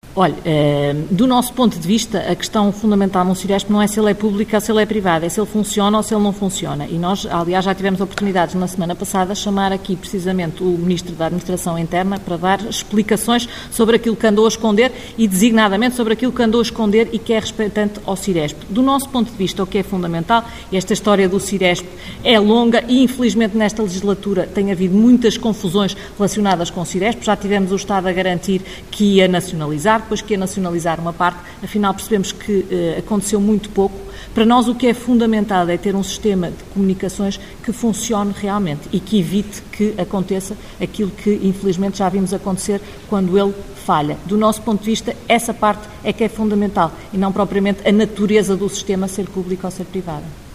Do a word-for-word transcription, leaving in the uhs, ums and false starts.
Olha, do nosso ponto de vista, a questão fundamental no Ciresp não é se ele é público ou se ele é privado, é se ele funciona ou se ele não funciona. E nós, aliás, já tivemos oportunidades na semana passada de chamar aqui precisamente o Ministro da Administração Interna para dar explicações sobre aquilo que andou a esconder e designadamente sobre aquilo que andou a esconder e que é respeitante ao Ciresp. Do nosso ponto de vista, o que é fundamental, esta história do Ciresp é longa e, infelizmente, nesta legislatura tem havido muitas confusões relacionadas com o Ciresp. Já tivemos o Estado a garantir que ia nacionalizar, depois que ia nacionalizar uma parte, afinal percebemos que eh, aconteceu muito pouco. Para nós o que é fundamental é ter um sistema de comunicações que funcione realmente e que evite que aconteça aquilo que infelizmente já vimos acontecer quando ele falha. Do nosso ponto de vista, essa parte é que é fundamental e não propriamente a natureza do sistema ser público ou ser privado.